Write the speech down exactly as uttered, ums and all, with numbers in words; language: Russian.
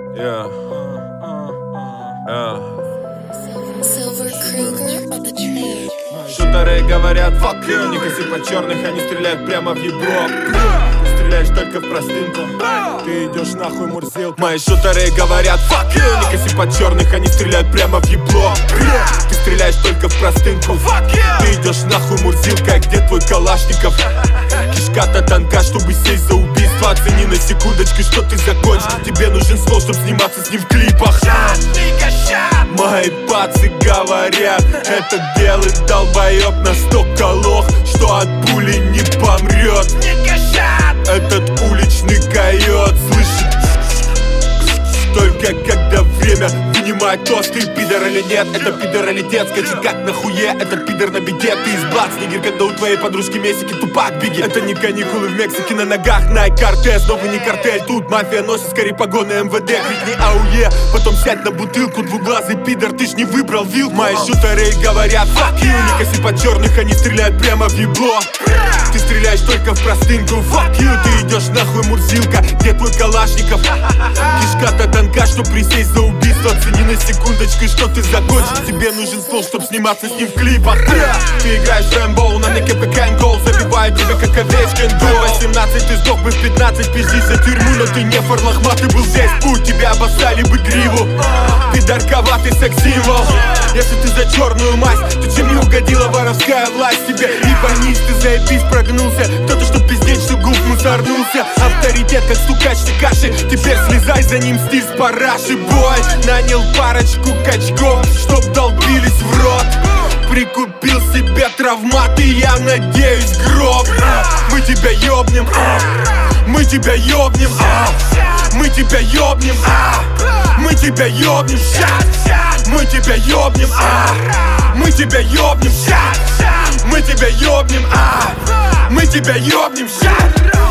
Yeah. Yeah. Шутеры говорят fuck you, не коси по черных, они стреляют прямо в ебро. Ты стреляешь только в простынку, ты идешь нахуй, Мурзилка. Мои шутеры говорят fuck you, не коси по черных, они стреляют прямо в ебло. Ты стреляешь только в простынку, ты идешь нахуй, Мурзилка. Где твой Калашников? Кишка-то тонка, чтобы сесть за убийство. Оцени на секундочку, что ты закончишь. Тебе нужен ствол, чтобы сниматься с ним в клипах. Мои пацы говорят, этот белый долбоеб настолько лох, что от пули не помрет. Этот уличный койот слышит только когда время вынимает тост. Ты пидор или нет, это пидор или дед. Скачет как на хуе, этот пидор на беде. Ты из блат, снегир, когда у твоей подружки месики тупак беги. Это не каникулы в Мексике, на ногах Nike Cortez. Но вы не картель, тут мафия носит скорее погоны эм вэ дэ. Крикни ауе, потом сядь на бутылку. Двуглазый пидор, ты ж не выбрал вилку. Мои шутеры говорят fuck you, не коси по черных, они стреляют прямо в ебло. Ты стреляешь только в простынку, fuck you. Ты идешь нахуй, Мурзилка, где твой Калашников? Кишка-то тонка, что присесть за убийство. Оцени на секундочку, что ты закончишь. Тебе нужен ствол, чтоб сниматься с ним в клипах. Ты играешь в Рэмбо, на неке как Энгол. Забивает тебя как овечкин гол. восемнадцать ты сдох бы в пятнадцать, пизди за тюрьму. Но ты не фарлахмат, ты был здесь путь. Тебя обоссали бы гриву. Ты дарковатый секс-символ. Если ты за черную мазь, то чем не угодила воровская власть тебе? Ебанись, ты заебись, прогнулся. Кто-то, что пиздеть, что губ мусорнулся. Авторитет, как стукач каши. Теперь слезай за ним, стиль с параши. Бой, нанял парочку качков, чтоб долбились в рот. Прикупил себе травмат и я надеюсь гроб. Мы тебя ёбнем, мы тебя ёбнем, мы тебя ёбнем, мы тебя ёбнем, мы тебя ёбнем, мы тебя ёбнем, мы тебя ёбнем, мы тебя ёбнем.